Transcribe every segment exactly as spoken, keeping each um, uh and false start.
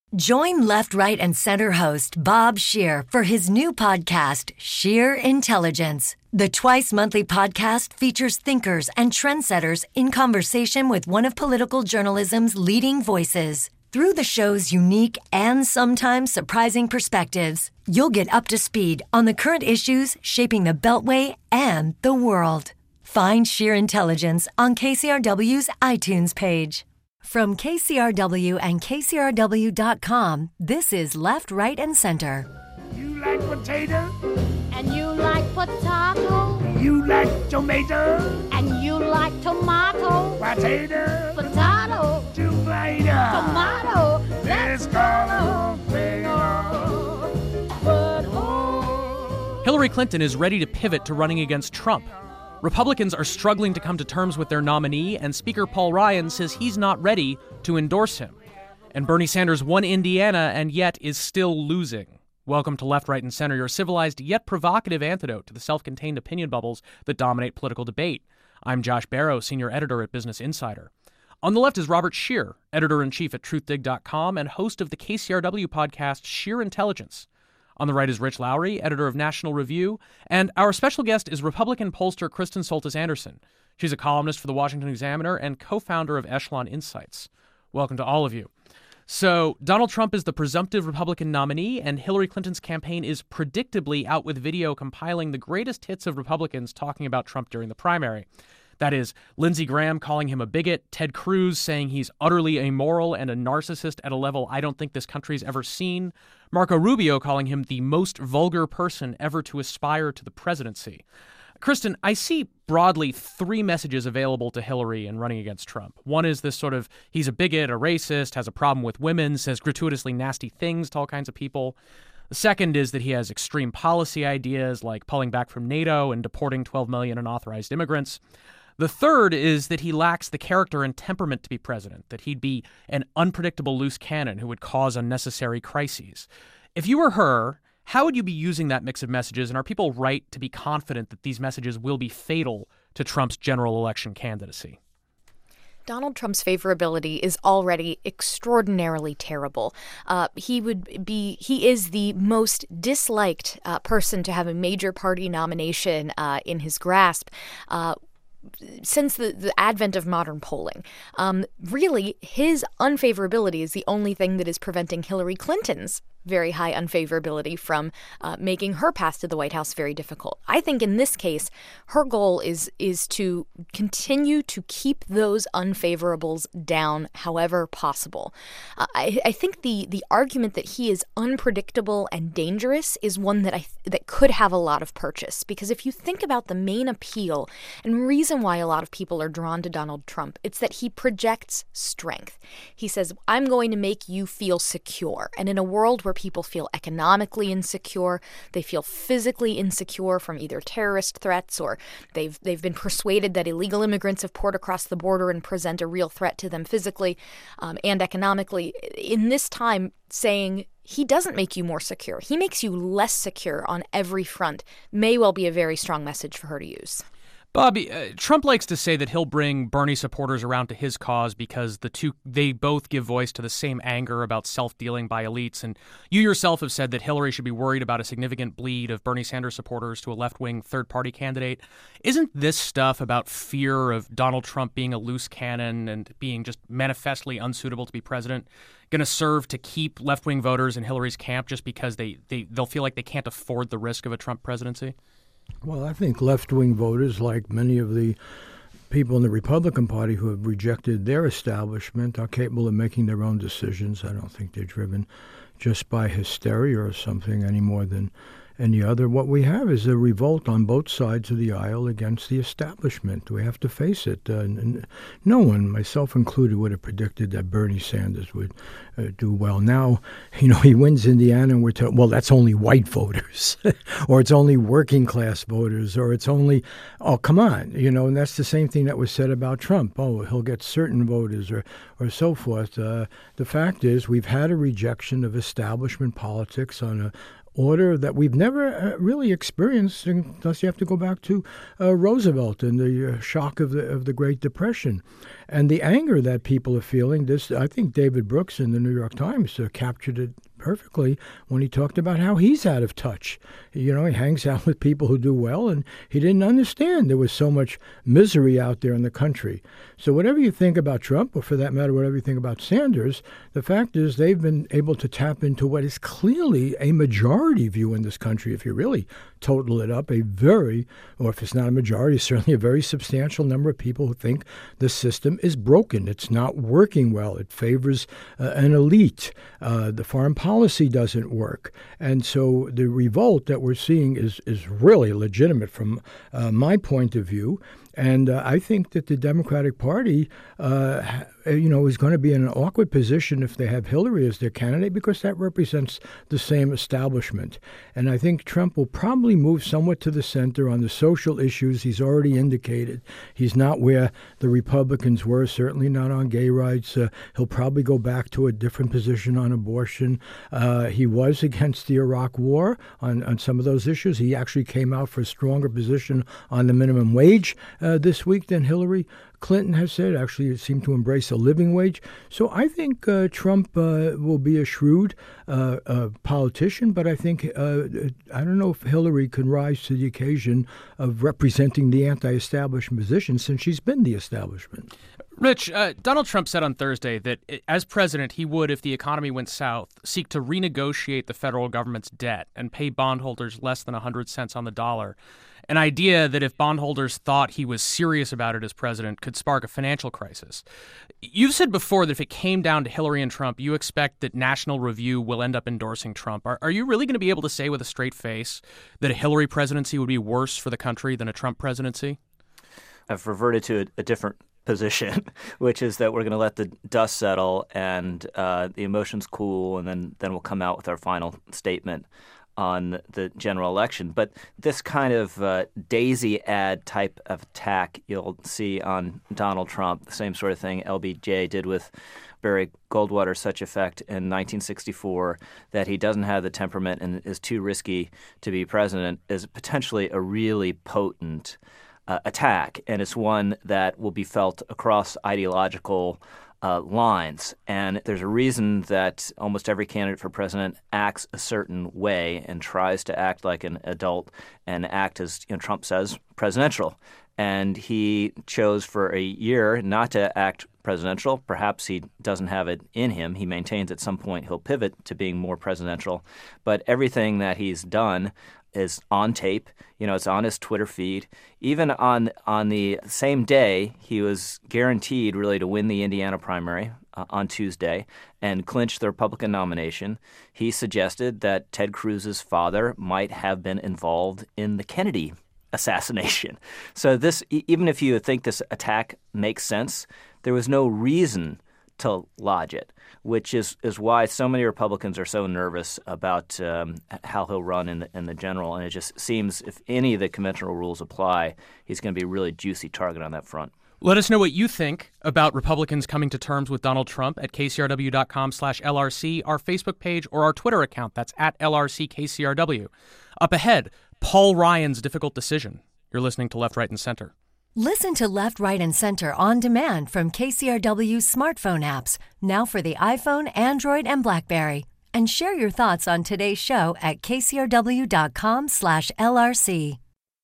Join Left, Right, and Center host Bob Scheer for his new podcast, Scheer Intelligence. The twice-monthly podcast features thinkers and trendsetters in conversation with one of political journalism's leading voices. Through the show's unique and sometimes surprising perspectives, you'll get up to speed on the current issues shaping the Beltway and the world. Find Scheer Intelligence on K C R W's iTunes page. From K C R W and K C R W dot com, this is Left, Right, and Center. You like potato? And you like potato? You like tomato? And you like tomato? Potato? Potato? Tomato? Tomato? Let's call them tomato. But oh. Hillary Clinton is ready to pivot to running against Trump. Republicans are struggling to come to terms with their nominee, and Speaker Paul Ryan says he's not ready to endorse him. And Bernie Sanders won Indiana and yet is still losing. Welcome to Left, Right, and Center, your civilized yet provocative antidote to the self-contained opinion bubbles that dominate political debate. I'm Josh Barrow, senior editor at Business Insider. On the left is Robert Scheer, editor-in-chief at truth dig dot com and host of the K C R W podcast Scheer Intelligence. On the right is Rich Lowry, editor of National Review, and our special guest is Republican pollster Kristen Soltis Anderson. She's a columnist for the Washington Examiner and co-founder of Echelon Insights. Welcome to all of you. So, Donald Trump is the presumptive Republican nominee, and Hillary Clinton's campaign is predictably out with video compiling the greatest hits of Republicans talking about Trump during the primary. That is, Lindsey Graham calling him a bigot, Ted Cruz saying he's utterly amoral and a narcissist at a level I don't think this country's ever seen, Marco Rubio calling him the most vulgar person ever to aspire to the presidency. Kristen, I see broadly three messages available to Hillary in running against Trump. One is this sort of, he's a bigot, a racist, has a problem with women, says gratuitously nasty things to all kinds of people. The second is that he has extreme policy ideas like pulling back from NATO and deporting twelve million unauthorized immigrants. The third is that he lacks the character and temperament to be president, that he'd be an unpredictable loose cannon who would cause unnecessary crises. If you were her, how would you be using that mix of messages, and are people right to be confident that these messages will be fatal to Trump's general election candidacy? Donald Trump's favorability is already extraordinarily terrible. Uh, he would be, he is the most disliked uh, person to have a major party nomination uh, in his grasp. Uh, Since the, the advent of modern polling. Um, really, his unfavorability is the only thing that is preventing Hillary Clinton's very high unfavorability from uh, making her path to the White House very difficult. I think in this case, her goal is is to continue to keep those unfavorables down however possible. Uh, I, I think the the argument that he is unpredictable and dangerous is one that I that could have a lot of purchase, because if you think about the main appeal and reason why a lot of people are drawn to Donald Trump, it's that he projects strength. He says, I'm going to make you feel secure. And in a world where people feel economically insecure, they feel physically insecure from either terrorist threats, or they've they've been persuaded that illegal immigrants have poured across the border and present a real threat to them physically um, and economically. In this time, saying he doesn't make you more secure, he makes you less secure on every front, may well be a very strong message for her to use. Bobby, uh, Trump likes to say that he'll bring Bernie supporters around to his cause because the two they both give voice to the same anger about self-dealing by elites. And you yourself have said that Hillary should be worried about a significant bleed of Bernie Sanders supporters to a left-wing third-party candidate. Isn't this stuff about fear of Donald Trump being a loose cannon and being just manifestly unsuitable to be president going to serve to keep left-wing voters in Hillary's camp just because they, they, they'll feel like they can't afford the risk of a Trump presidency? Well, I think left-wing voters, like many of the people in the Republican Party who have rejected their establishment, are capable of making their own decisions. I don't think they're driven just by hysteria or something any more than any other. What we have is a revolt on both sides of the aisle against the establishment. We have to face it. Uh, n- no one, myself included, would have predicted that Bernie Sanders would uh, do well. Now, you know, he wins Indiana and we're told, well, that's only white voters or it's only working class voters or it's only, oh, come on. You know, and that's the same thing that was said about Trump. Oh, he'll get certain voters or, or so forth. Uh, the fact is we've had a rejection of establishment politics on a order that we've never uh, really experienced, unless you have to go back to uh, Roosevelt and the uh, shock of the of the Great Depression. And the anger that people are feeling, this I think David Brooks in the New York Times uh, captured it perfectly when he talked about how he's out of touch. You know, he hangs out with people who do well, and he didn't understand there was so much misery out there in the country. So whatever you think about Trump, or for that matter, whatever you think about Sanders, the fact is they've been able to tap into what is clearly a majority view in this country. If you really total it up, a very, or if it's not a majority, certainly a very substantial number of people who think the system is broken. It's not working well. It favors uh, an elite. Uh, the foreign policy doesn't work. And so the revolt that we're seeing is, is really legitimate from uh, my point of view. And uh, I think that the Democratic Party, uh, you know, is going to be in an awkward position if they have Hillary as their candidate, because that represents the same establishment. And I think Trump will probably move somewhat to the center on the social issues. He's already indicated he's not where the Republicans were, certainly not on gay rights. Uh, he'll probably go back to a different position on abortion. Uh, he was against the Iraq War on, on some of those issues. He actually came out for a stronger position on the minimum wage Uh, this week than Hillary Clinton has said. Actually, it seemed to embrace a living wage. So I think uh, Trump uh, will be a shrewd uh, uh, politician, but I think, uh, I don't know if Hillary can rise to the occasion of representing the anti-establishment position, since she's been the establishment. Rich, uh, Donald Trump said on Thursday that as president, he would, if the economy went south, seek to renegotiate the federal government's debt and pay bondholders less than one hundred cents on the dollar. An idea that if bondholders thought he was serious about it as president could spark a financial crisis. You've said before that if it came down to Hillary and Trump, you expect that National Review will end up endorsing Trump. Are, are you really going to be able to say with a straight face that a Hillary presidency would be worse for the country than a Trump presidency? I've reverted to a, a different position, which is that we're going to let the dust settle and uh, the emotions cool, and then, then we'll come out with our final statement on the general election. But this kind of uh, daisy ad type of attack you'll see on Donald Trump, the same sort of thing L B J did with Barry Goldwater, such effect in nineteen sixty-four, that he doesn't have the temperament and is too risky to be president, is potentially a really potent uh, attack. And it's one that will be felt across ideological Uh, lines. And there's a reason that almost every candidate for president acts a certain way and tries to act like an adult and act as, you know, Trump says, presidential. And he chose for a year not to act presidential. Perhaps he doesn't have it in him. He maintains at some point he'll pivot to being more presidential. But everything that he's done is on tape. You know, it's on his Twitter feed. Even on on the same day, he was guaranteed really to win the Indiana primary uh, on Tuesday and clinch the Republican nomination. He suggested that Ted Cruz's father might have been involved in the Kennedy assassination. So this, even if you think this attack makes sense, there was no reason to lodge it, which is, is why so many Republicans are so nervous about um, how he'll run in the, in the general. And it just seems if any of the conventional rules apply, he's going to be a really juicy target on that front. Let us know what you think about Republicans coming to terms with Donald Trump at kcrw.com slash LRC, our Facebook page, or our Twitter account. That's at LRCKCRW. Up ahead, Paul Ryan's difficult decision. You're listening to Left, Right, and Center. Listen to Left, Right, and Center on demand from K C R W's smartphone apps, now for the iPhone, Android, and BlackBerry. And share your thoughts on today's show at kcrw.com slash LRC.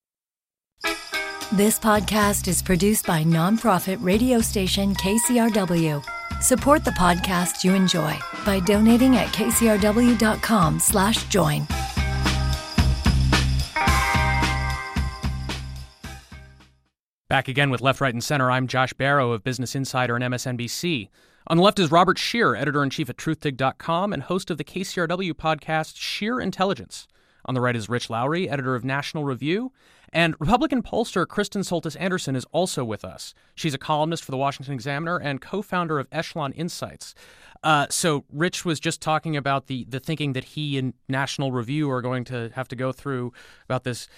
This podcast is produced by nonprofit radio station K C R W. Support the podcast you enjoy by donating at kcrw.com slash join. Back again with Left, Right, and Center. I'm Josh Barrow of Business Insider and M S N B C. On the left is Robert Scheer, editor-in-chief at truth dig dot com and host of the K C R W podcast Scheer Intelligence. On the right is Rich Lowry, editor of National Review. And Republican pollster Kristen Soltis Anderson is also with us. She's a columnist for the Washington Examiner and co-founder of Echelon Insights. Uh, so Rich was just talking about the, the thinking that he and National Review are going to have to go through about this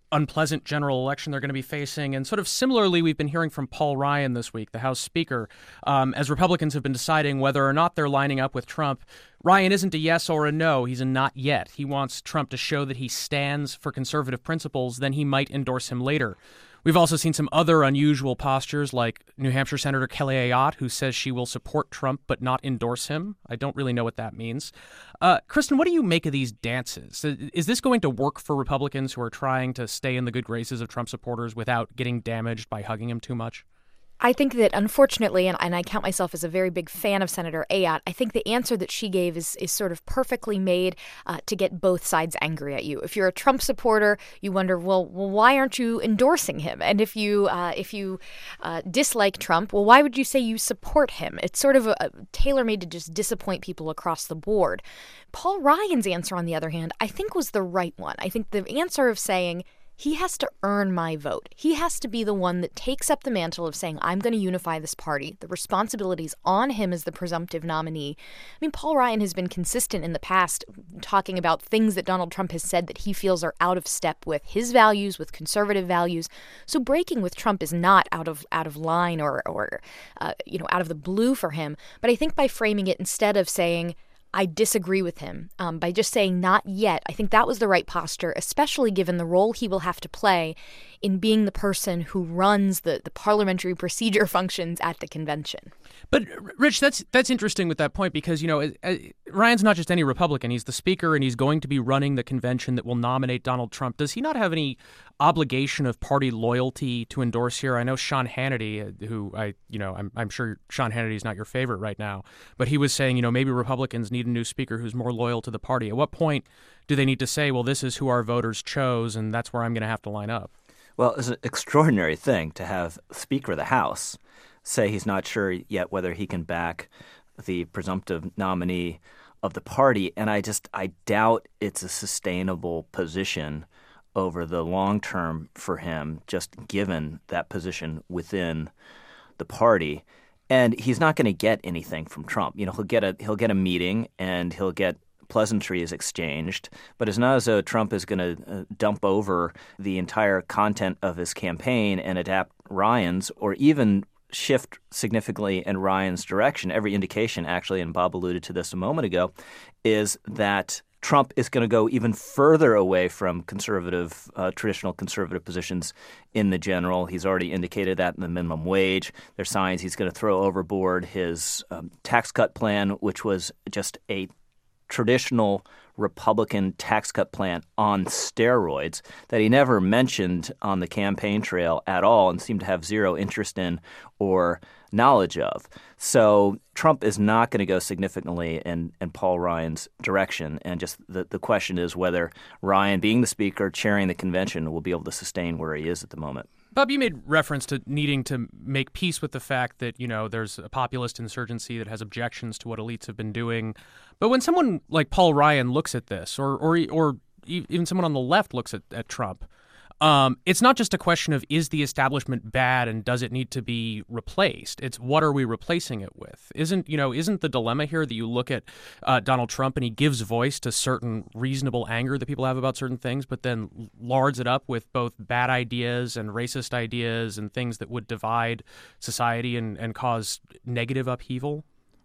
unpleasant general election they're going to be facing. And sort of similarly, we've been hearing from Paul Ryan this week, the House Speaker, um, as Republicans have been deciding whether or not they're lining up with Trump. Ryan isn't a yes or a no. He's a not yet. He wants Trump to show that he stands for conservative principles, then he might endorse him later. We've also seen some other unusual postures, like New Hampshire Senator Kelly Ayotte, who says she will support Trump but not endorse him. I don't really know what that means. Uh, Kristen, what do you make of these dances? Is this going to work for Republicans who are trying to stay in the good graces of Trump supporters without getting damaged by hugging him too much? I think that, unfortunately, and, and I count myself as a very big fan of Senator Ayotte, I think the answer that she gave is, is sort of perfectly made uh, to get both sides angry at you. If you're a Trump supporter, you wonder, well, well why aren't you endorsing him? And if you uh, if you uh, dislike Trump, well, why would you say you support him? It's sort of a, a tailor-made to just disappoint people across the board. Paul Ryan's answer, on the other hand, I think was the right one. I think the answer of saying, he has to earn my vote. He has to be the one that takes up the mantle of saying, I'm going to unify this party. The responsibility's on him as the presumptive nominee. I mean, Paul Ryan has been consistent in the past talking about things that Donald Trump has said that he feels are out of step with his values, with conservative values. So breaking with Trump is not out of out of line or, or uh, you know, out of the blue for him. But I think by framing it instead of saying, I disagree with him, um, by just saying not yet, I think that was the right posture, especially given the role he will have to play in being the person who runs the, the parliamentary procedure functions at the convention. But, Rich, that's that's interesting with that point because, you know, uh, Ryan's not just any Republican. He's the speaker, and he's going to be running the convention that will nominate Donald Trump. Does he not have any obligation of party loyalty to endorse here? I know Sean Hannity, who I, you know, I'm, I'm sure Sean Hannity is not your favorite right now, but he was saying, you know, maybe Republicans need a new speaker who's more loyal to the party. At what point do they need to say, well, this is who our voters chose, and that's where I'm going to have to line up? Well, it's an extraordinary thing to have Speaker of the House say he's not sure yet whether he can back the presumptive nominee of the party. And I just I doubt it's a sustainable position over the long term for him, just given that position within the party. And he's not going to get anything from Trump. You know, he'll get a he'll get a meeting and he'll get pleasantries exchanged, but it's not as though Trump is going to uh, dump over the entire content of his campaign and adapt Ryan's or even shift significantly in Ryan's direction. Every indication, actually, and Bob alluded to this a moment ago, is that Trump is going to go even further away from conservative, uh, traditional conservative positions in the general. He's already indicated that in the minimum wage. There's signs he's going to throw overboard his um, tax cut plan, which was just a traditional Republican tax cut plan on steroids that he never mentioned on the campaign trail at all and seemed to have zero interest in or knowledge of. So Trump is not going to go significantly in, in Paul Ryan's direction. And just the, the question is whether Ryan, being the speaker, chairing the convention, will be able to sustain where he is at the moment. Bob, you made reference to needing to make peace with the fact that, you know, there's a populist insurgency that has objections to what elites have been doing. But when someone like Paul Ryan looks at this, or or, or even someone on the left looks at, at Trump, um, it's not just a question of is the establishment bad and does it need to be replaced? It's what are we replacing it with? Isn't, you know, isn't the dilemma here that you look at uh, Donald Trump and he gives voice to certain reasonable anger that people have about certain things, but then lards it up with both bad ideas and racist ideas and things that would divide society and, and cause negative upheaval?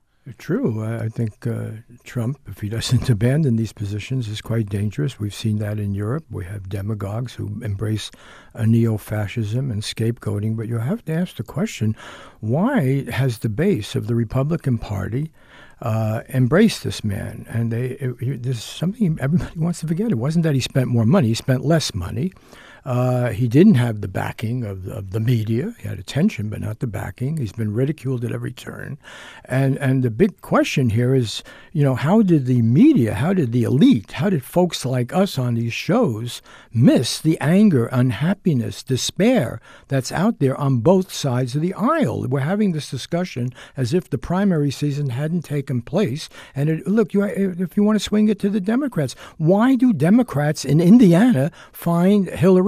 True. I think uh, Trump, if he doesn't abandon these positions, is quite dangerous. We've seen that in Europe. We have demagogues who embrace a neo-fascism and scapegoating. But you have to ask the question, why has the base of the Republican Party uh, embraced this man? And they, it, there's something everybody wants to forget. It wasn't that he spent more money. He spent less money. Uh, he didn't have the backing of, of the media. He had attention, but not the backing. He's been ridiculed at every turn. And and the big question here is, you know, how did the media, how did the elite, how did folks like us on these shows miss the anger, unhappiness, despair that's out there on both sides of the aisle? We're having this discussion as if the primary season hadn't taken place. And it, look, you, if you want to swing it to the Democrats, why do Democrats in Indiana find Hillary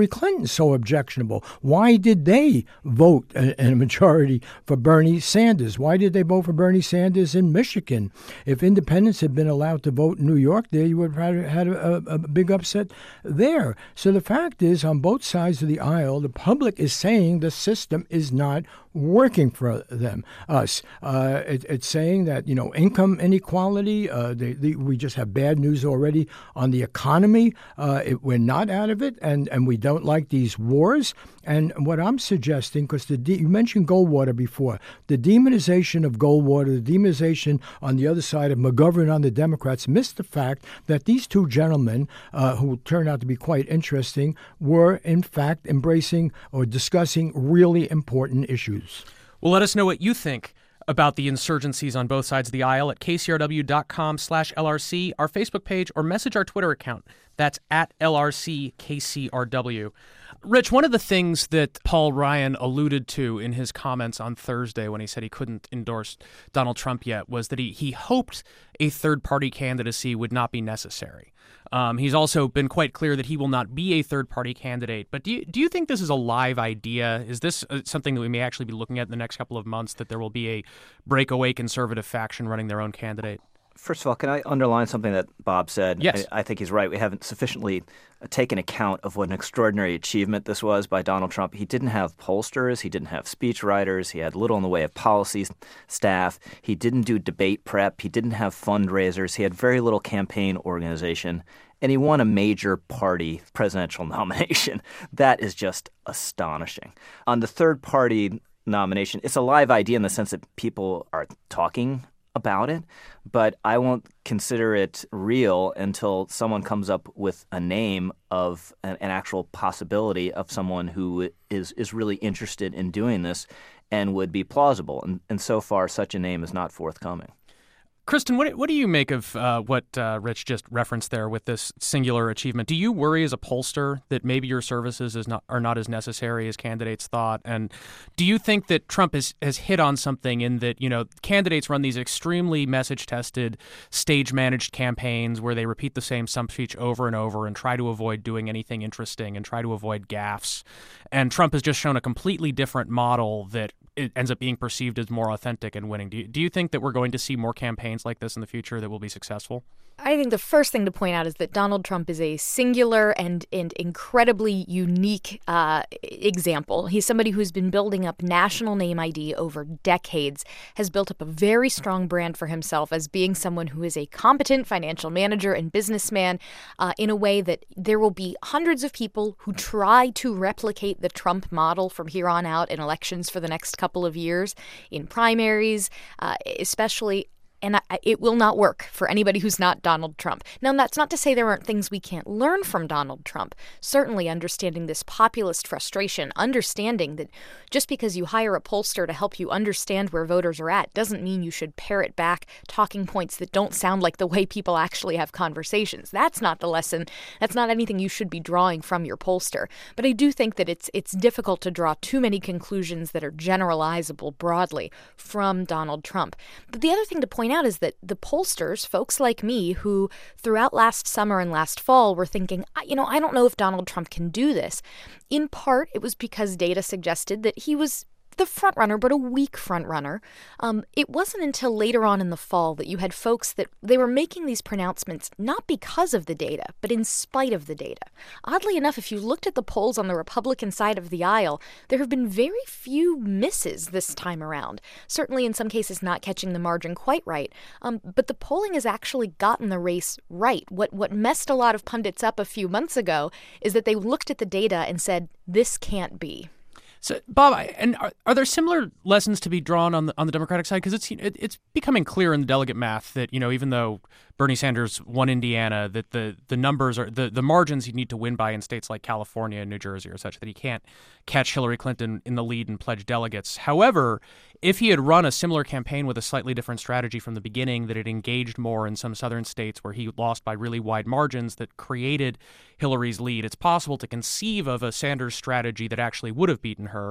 Hillary Clinton so objectionable? Why did they vote in a majority for Bernie Sanders? Why did they vote for Bernie Sanders in Michigan? If independents had been allowed to vote in New York, there you would have had a, a, a big upset there. So the fact is, on both sides of the aisle, the public is saying the system is not working for them, us. Uh, it, it's saying that, you know, income inequality, uh, the, the, we just have bad news already on the economy. Uh, it, we're not out of it, and, and we don't like these wars. And what I'm suggesting, because the de- you mentioned Goldwater before, the demonization of Goldwater, the demonization on the other side of McGovern on the Democrats, missed the fact that these two gentlemen, uh, who turned out to be quite interesting, were in fact embracing or discussing really important issues. Well, let us know what you think about the insurgencies on both sides of the aisle at kcrw.com slash LRC, our Facebook page, or message our Twitter account. That's at L R C K C R W. Rich, one of the things that Paul Ryan alluded to in his comments on Thursday when he said he couldn't endorse Donald Trump yet was that he, he hoped a third-party candidacy would not be necessary. Um, he's also been quite clear that he will not be a third-party candidate. But do you, do you think this is a live idea? Is this uh, something that we may actually be looking at in the next couple of months, that there will be a breakaway conservative faction running their own candidate? First of all, can I underline something that Bob said? Yes. I, I think he's right. We haven't sufficiently taken account of what an extraordinary achievement this was by Donald Trump. He didn't have pollsters. He didn't have speechwriters. He had little in the way of policy staff. He didn't do debate prep. He didn't have fundraisers. He had very little campaign organization. And he won a major party presidential nomination. That is just astonishing. On the third party nomination, it's a live idea in the sense that people are talking about it, but I won't consider it real until someone comes up with a name of an, an actual possibility of someone who is is really interested in doing this and would be plausible. And, and so far, such a name is not forthcoming. Kristen, what what do you make of uh, what uh, Rich just referenced there with this singular achievement? Do you worry as a pollster that maybe your services is not are not as necessary as candidates thought? And do you think that Trump has, has hit on something in that, you know, candidates run these extremely message-tested, stage-managed campaigns where they repeat the same stump speech over and over and try to avoid doing anything interesting and try to avoid gaffes? And Trump has just shown a completely different model that it ends up being perceived as more authentic and winning. Do you, do you think that we're going to see more campaigns like this in the future that will be successful? I think the first thing to point out is that Donald Trump is a singular and, and incredibly unique uh, example. He's somebody who's been building up national name I D over decades, has built up a very strong brand for himself as being someone who is a competent financial manager and businessman uh, in a way that there will be hundreds of people who try to replicate the Trump model from here on out in elections for the next couple of years, in primaries, uh, especially. And I, it will not work for anybody who's not Donald Trump. Now, that's not to say there aren't things we can't learn from Donald Trump. Certainly understanding this populist frustration, understanding that just because you hire a pollster to help you understand where voters are at doesn't mean you should parrot back talking points that don't sound like the way people actually have conversations. That's not the lesson. That's not anything you should be drawing from your pollster. But I do think that it's it's difficult to draw too many conclusions that are generalizable broadly from Donald Trump. But the other thing to point out out is that the pollsters, folks like me, who throughout last summer and last fall were thinking, you know, I don't know if Donald Trump can do this. In part, it was because data suggested that he was the front runner, but a weak front runner. Um, it wasn't until later on in the fall that you had folks that they were making these pronouncements not because of the data, but in spite of the data. Oddly enough, if you looked at the polls on the Republican side of the aisle, there have been very few misses this time around. Certainly in some cases not catching the margin quite right. Um, but the polling has actually gotten the race right. What, what messed a lot of pundits up a few months ago is that they looked at the data and said, this can't be. So, Bob, and are, are there similar lessons to be drawn on the on the Democratic side? Because it's it, it's becoming clear in the delegate math that, you know, even though Bernie Sanders won Indiana, that the the numbers are the, the margins you need to win by in states like California and New Jersey are such that he can't catch Hillary Clinton in the lead and pledge delegates. However, if he had run a similar campaign with a slightly different strategy from the beginning, that it engaged more in some southern states where he lost by really wide margins that created Hillary's lead, it's possible to conceive of a Sanders strategy that actually would have beaten her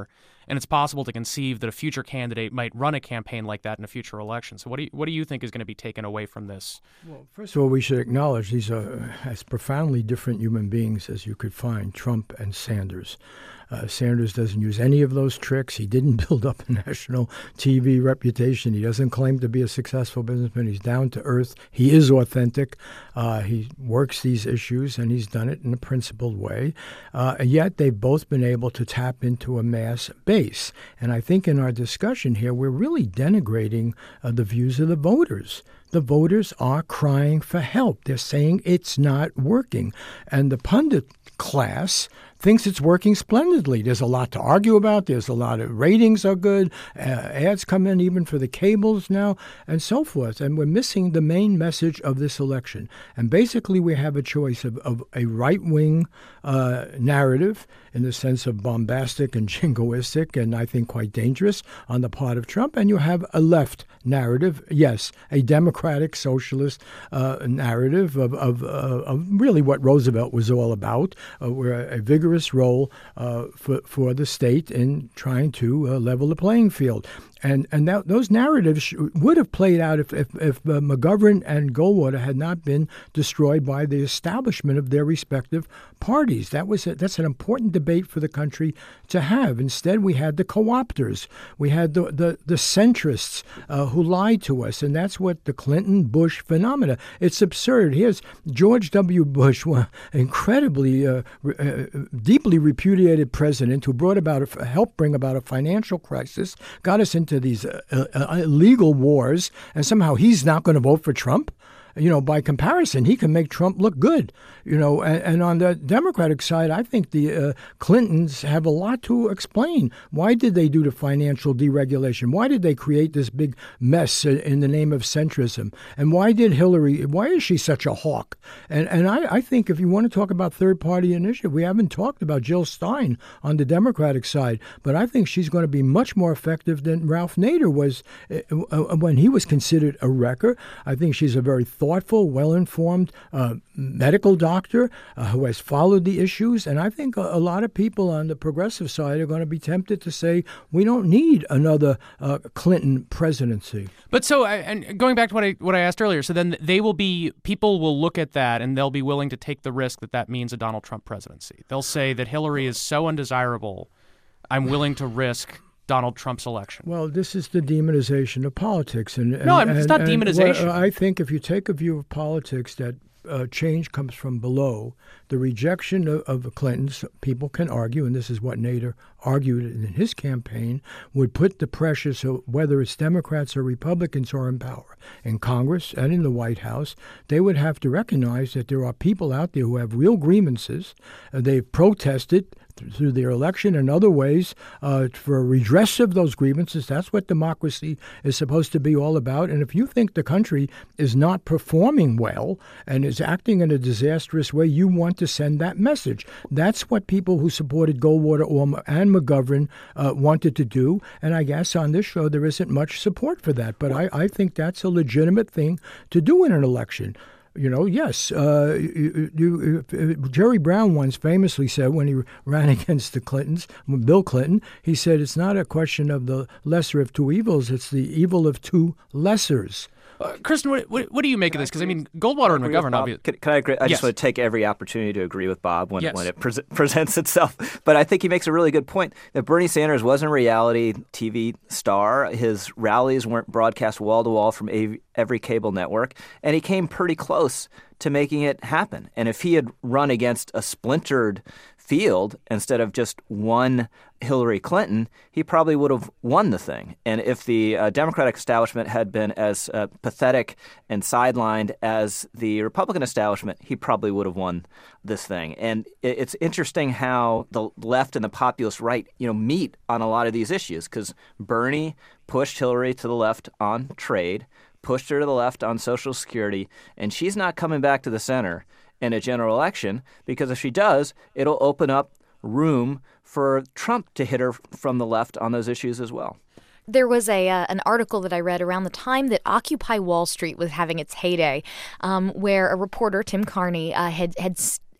and it's possible to conceive that a future candidate might run a campaign like that in a future election. So what do you, what do you think is going to be taken away from this? Well, first of all, we should acknowledge these are as profoundly different human beings as you could find, Trump and Sanders. Uh, Sanders doesn't use any of those tricks. He didn't build up a national T V reputation. He doesn't claim to be a successful businessman. He's down to earth. He is authentic. Uh, he works these issues, and he's done it in a principled way. Uh, and yet they've both been able to tap into a mass base. And I think in our discussion here, we're really denigrating uh, the views of the voters. The voters are crying for help. They're saying it's not working. And the pundit class thinks it's working splendidly. There's a lot to argue about. There's a lot of ratings are good. Uh, ads come in even for the cables now and so forth. And we're missing the main message of this election. And basically we have a choice of, of a right-wing uh, narrative in the sense of bombastic and jingoistic and I think quite dangerous on the part of Trump. And you have a left narrative, yes, a democratic socialist uh, narrative of, of, uh, of really what Roosevelt was all about, uh, where a vigorous role uh, for, for the state in trying to uh, level the playing field. And and that, those narratives would have played out if, if, if uh, McGovern and Goldwater had not been destroyed by the establishment of their respective parties. That was a, that's an important debate for the country to have. Instead, we had the co-opters. We had the, the, the centrists uh, who lied to us. And that's what the Clinton-Bush phenomena. It's absurd. Here's George W. Bush, one incredibly, uh, uh, deeply repudiated president who brought about a, helped bring about a financial crisis, got us into these uh, uh, illegal wars, and somehow he's not going to vote for Trump. You know, by comparison, he can make Trump look good. You know, and, and on the Democratic side, I think the uh, Clintons have a lot to explain. Why did they do the financial deregulation? Why did they create this big mess in the name of centrism? And why did Hillary, why is she such a hawk? And and I, I think if you want to talk about third-party initiative, we haven't talked about Jill Stein on the Democratic side, but I think she's going to be much more effective than Ralph Nader was uh, when he was considered a wrecker. I think she's a very thoughtful, well-informed uh, medical doctor uh, who has followed the issues. And I think a, a lot of people on the progressive side are going to be tempted to say, we don't need another uh, Clinton presidency. But so, and going back to what I what I asked earlier, so then they will be, people will look at that and they'll be willing to take the risk that that means a Donald Trump presidency. They'll say that Hillary is so undesirable, I'm willing to risk Donald Trump's election. Well, this is the demonization of politics. And, and no, I mean, it's not and, demonization. Well, I think if you take a view of politics that uh, change comes from below, the rejection of, of the Clintons, people can argue, and this is what Nader argued in his campaign, would put the pressure, so whether it's Democrats or Republicans who are in power, in Congress and in the White House, they would have to recognize that there are people out there who have real grievances. Uh, they've protested through their election and other ways uh, for redress of those grievances. That's what democracy is supposed to be all about. And if you think the country is not performing well and is acting in a disastrous way, you want to send that message. That's what people who supported Goldwater and McGovern uh, wanted to do. And I guess on this show, there isn't much support for that. But I, I think that's a legitimate thing to do in an election. You know, yes. Uh, you, you, uh, Jerry Brown once famously said when he ran against the Clintons, Bill Clinton, he said it's not a question of the lesser of two evils, it's the evil of two lessers. Uh, Kristen, what, what, what do you make of this? Because, I mean, Goldwater and McGovern, obviously. Can, can I agree? I yes. just want to take every opportunity to agree with Bob when, yes. when it pre- presents itself. But I think he makes a really good point that Bernie Sanders wasn't a reality T V star. His rallies weren't broadcast wall-to-wall from a, every cable network. And he came pretty close to making it happen. And if he had run against a splintered field instead of just one Hillary Clinton, he probably would have won the thing. And if the uh, Democratic establishment had been as uh, pathetic and sidelined as the Republican establishment, he probably would have won this thing. And it, it's interesting how the left and the populist right, you know, meet on a lot of these issues, because Bernie pushed Hillary to the left on trade, pushed her to the left on Social Security, and she's not coming back to the center in a general election, because if she does, it'll open up room for Trump to hit her from the left on those issues as well. There was a uh, an article that I read around the time that Occupy Wall Street was having its heyday, um, where a reporter, Tim Carney, uh, had had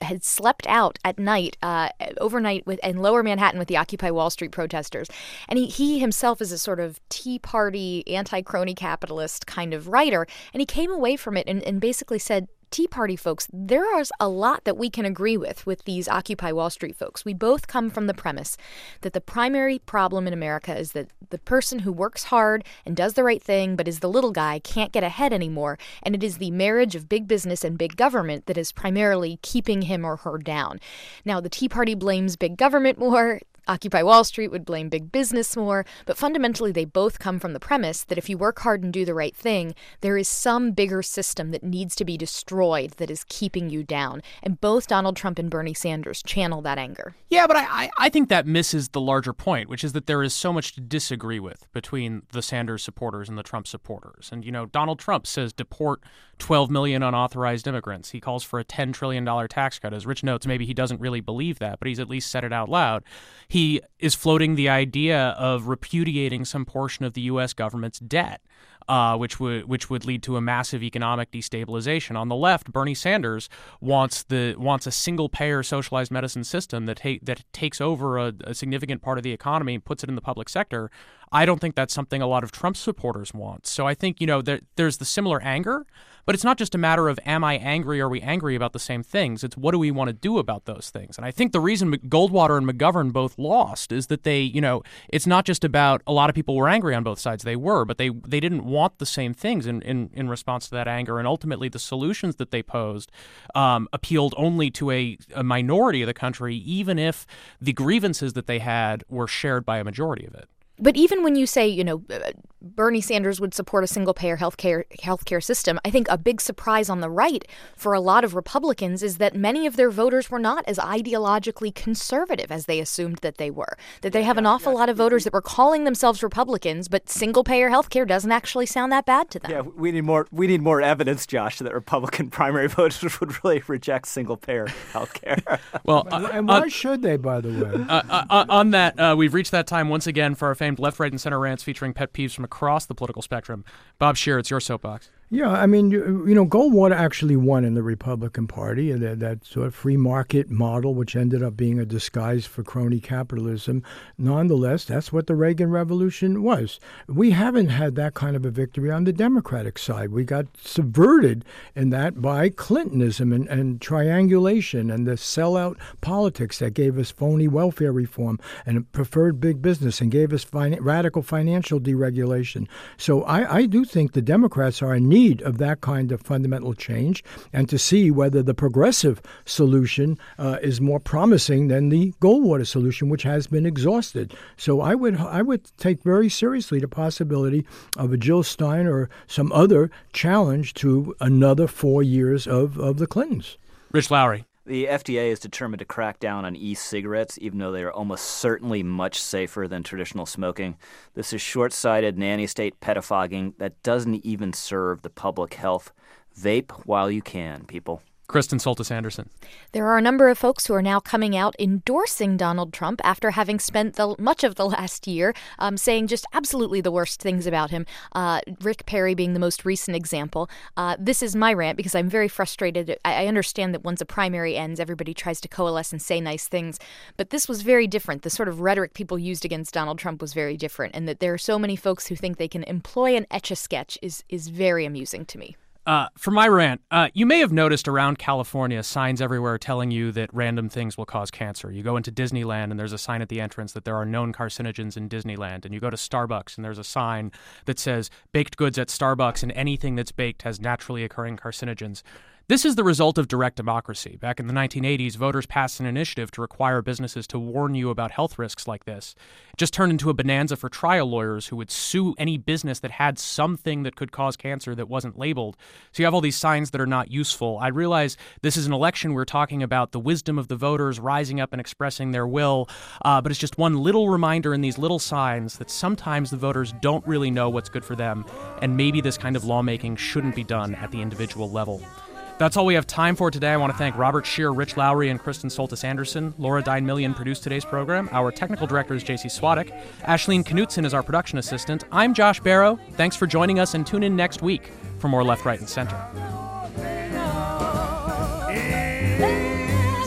had slept out at night, uh, overnight with in Lower Manhattan with the Occupy Wall Street protesters. And he, he himself is a sort of Tea Party, anti-crony capitalist kind of writer. And he came away from it and, and basically said, Tea Party folks, there is a lot that we can agree with with these Occupy Wall Street folks. We both come from the premise that the primary problem in America is that the person who works hard and does the right thing but is the little guy can't get ahead anymore, and it is the marriage of big business and big government that is primarily keeping him or her down. Now, the Tea Party blames big government more. Occupy Wall Street would blame big business more, but fundamentally they both come from the premise that if you work hard and do the right thing, there is some bigger system that needs to be destroyed that is keeping you down. And both Donald Trump and Bernie Sanders channel that anger. Yeah, but I, I, I think that misses the larger point, which is that there is so much to disagree with between the Sanders supporters and the Trump supporters. And, you know, Donald Trump says deport twelve million unauthorized immigrants. He calls for a ten trillion dollars tax cut. As Rich notes, maybe he doesn't really believe that, but he's at least said it out loud. He is floating the idea of repudiating some portion of the U S government's debt, uh, which would which would lead to a massive economic destabilization. On the left, Bernie Sanders wants the wants a single-payer socialized medicine system that ta- that takes over a, a significant part of the economy and puts it in the public sector. I don't think that's something a lot of Trump supporters want. So I think, you know, there, there's the similar anger, but it's not just a matter of am I angry or are we angry about the same things? It's what do we want to do about those things? And I think the reason Goldwater and McGovern both lost is that they, you know, it's not just about a lot of people were angry on both sides. They were, but they they didn't want the same things in, in, in response to that anger. And ultimately the solutions that they posed um, appealed only to a, a minority of the country, even if the grievances that they had were shared by a majority of it. But even when you say, you know, Bernie Sanders would support a single-payer healthcare healthcare system, I think a big surprise on the right for a lot of Republicans is that many of their voters were not as ideologically conservative as they assumed that they were. That they have an awful lot of voters that were calling themselves Republicans, but single-payer healthcare doesn't actually sound that bad to them. Yeah, we need more. We need more evidence, Josh, that Republican primary voters would really reject single-payer healthcare. Well, uh, uh, and why uh, should they, by the way? uh, uh, on that, uh, we've reached that time once again for our famed left, right, and center rants featuring pet peeves from across the political spectrum. Bob Scheer, it's your soapbox. Yeah, I mean, you, you know, Goldwater actually won in the Republican Party, and that, that sort of free market model, which ended up being a disguise for crony capitalism. Nonetheless, that's what the Reagan Revolution was. We haven't had that kind of a victory on the Democratic side. We got subverted in that by Clintonism and, and triangulation and the sellout politics that gave us phony welfare reform and preferred big business and gave us fin- radical financial deregulation. So I, I do think the Democrats are in need of that kind of fundamental change, and to see whether the progressive solution uh, is more promising than the Goldwater solution, which has been exhausted. So I would I would take very seriously the possibility of a Jill Stein or some other challenge to another four years of, of the Clintons. Rich Lowry. The F D A is determined to crack down on e-cigarettes, even though they are almost certainly much safer than traditional smoking. This is short-sighted, nanny-state pettifogging that doesn't even serve the public health. Vape while you can, people. Kristen Soltis Anderson. There are a number of folks who are now coming out endorsing Donald Trump after having spent the, much of the last year um, saying just absolutely the worst things about him, uh, Rick Perry being the most recent example. Uh, this is my rant because I'm very frustrated. I, I understand that once a primary ends, everybody tries to coalesce and say nice things, but this was very different. The sort of rhetoric people used against Donald Trump was very different, and that there are so many folks who think they can employ an Etch-a-Sketch is, is very amusing to me. Uh, for my rant, uh, you may have noticed around California signs everywhere telling you that random things will cause cancer. You go into Disneyland and there's a sign at the entrance that there are known carcinogens in Disneyland. And you go to Starbucks and there's a sign that says baked goods at Starbucks and anything that's baked has naturally occurring carcinogens. This is the result of direct democracy. Back in the nineteen eighties, voters passed an initiative to require businesses to warn you about health risks like this. It just turned into a bonanza for trial lawyers who would sue any business that had something that could cause cancer that wasn't labeled. So you have all these signs that are not useful. I realize this is an election. We're talking about the wisdom of the voters rising up and expressing their will, uh, but it's just one little reminder in these little signs that sometimes the voters don't really know what's good for them, and maybe this kind of lawmaking shouldn't be done at the individual level. That's all we have time for today. I want to thank Robert Scheer, Rich Lowry, and Kristen Soltis Anderson. Laura Dine-Million produced today's program. Our technical director is J C Swadek. Ashleen Knutson is our production assistant. I'm Josh Barrow. Thanks for joining us, and tune in next week for more Left, Right, and Center. Hey.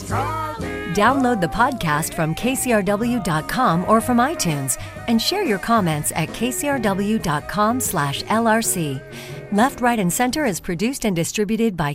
Download the podcast from K C R W dot com or from iTunes and share your comments at K C R W dot com slash L R C. Left, Right, and Center is produced and distributed by